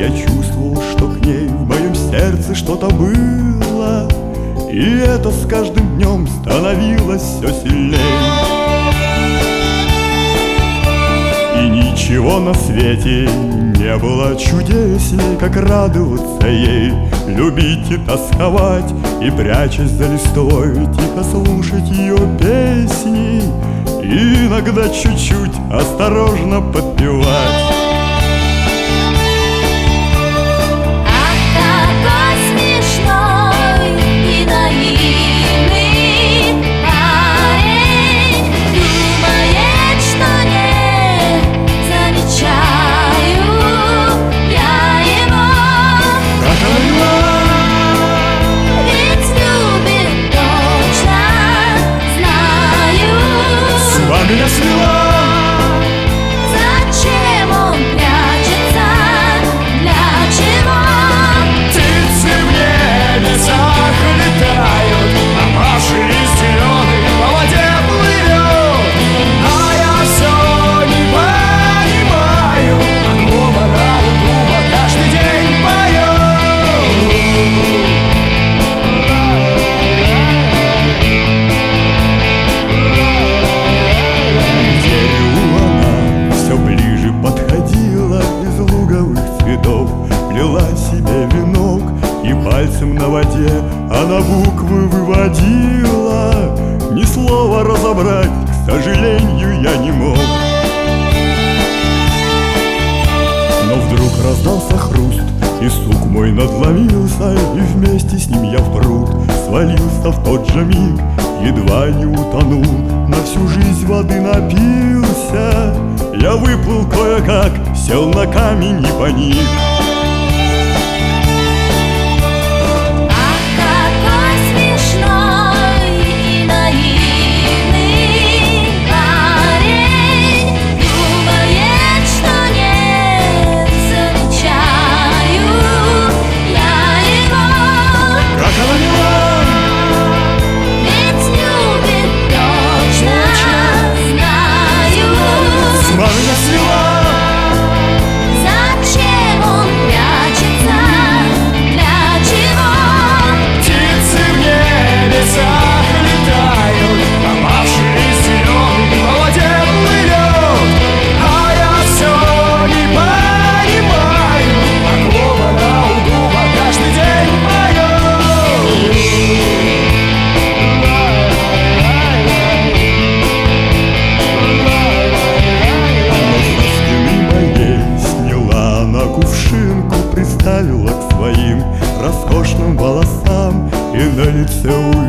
Я чувствовал, что к ней в моем сердце что-то было, и это с каждым днем становилось все сильней. И ничего на свете не было чудесней, как радоваться ей, любить и тосковать, и, прячась за листвой, тихо слушать ее песни, и иногда чуть-чуть осторожно подпевать. Меня свела. Зачем он прячется? Для чего? Птицы в небесах летают, а Маша зеленый по воде плывет. А я все не понимаю, от клуба до клуба каждый день плела себе венок, и пальцем на воде она буквы выводила. Ни слова разобрать, к сожалению, я не мог. Но вдруг раздался хруст, и сук мой надломился, и вместе с ним я в пруд свалился в тот же миг, едва не утонул, на всю жизнь воды напился. Я выплыл кое-как, сел на камень и паник. Приставила к своим роскошным волосам, и на лице